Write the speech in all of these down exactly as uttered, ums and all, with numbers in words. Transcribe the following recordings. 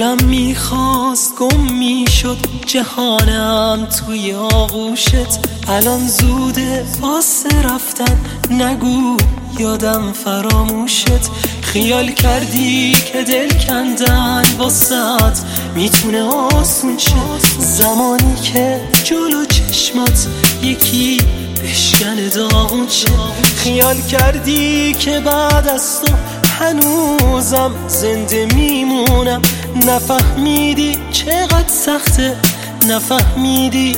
دلم میخواست گم میشد جهانم توی آغوشت. الان زوده واسه رفتن، نگو یادم فراموشت. خیال کردی که دل کندن واسط میتونه آسون شه، زمانی که جلو چشمات یکی بشکنه داغون شه. خیال کردی که بعد از تو هنوزم زنده میمونم، نفهمیدی چقدر سخته، نفهمیدی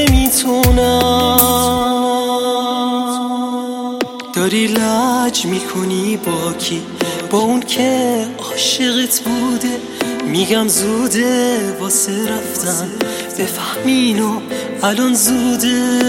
نمیتونم. داری لج میکنی با کی؟ با اون که عاشقت بوده. میگم زوده واسه رفتن، بفهمینو الان زوده.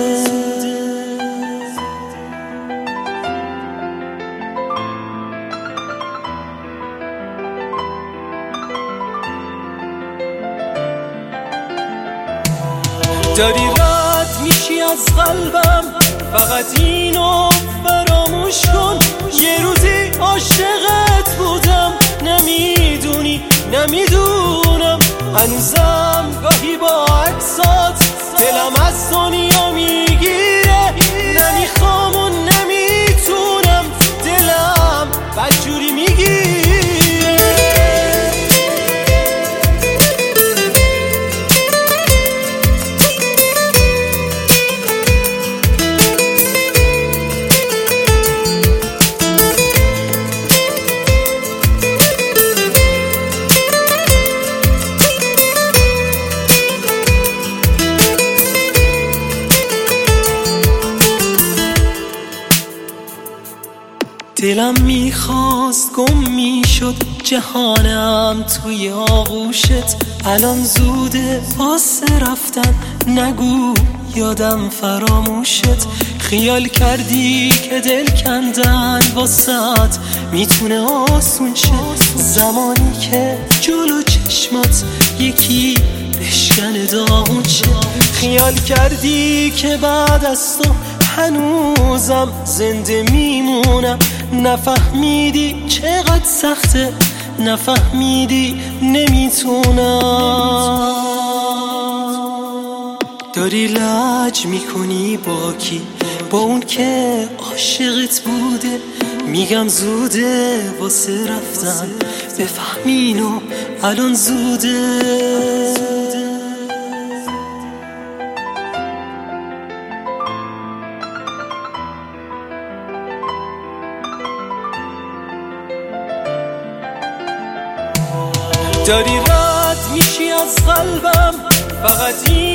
داری رد میشی از قلبم، فقط اینو فراموش کن. یه روزی عاشقت بودم، نمیدونی نمیدونم. هنوزم گاهی با عکسات دلم از دنیا میگیره. نمیخوام و نمیتونم، دلم بدجوری میگیره. دلم میخواست گم میشد جهانم توی آغوشت. الان زوده واسه رفتن، نگو یادم فراموشت. خیال کردی که دل کندن واسط میتونه آسون شه، زمانی که جلو چشمات یکی بشکنه داغون شه. خیال کردی که بعد از تو هنوزم زنده میمونم، نفهمیدی چقدر سخته، نفهمیدی نمیتونم. داری لج میکنی با کی؟ با اون که عاشقت بوده. میگم زوده واسه رفتن، بفهمینو الان زوده. داری رد میشی از قلبم، فقط این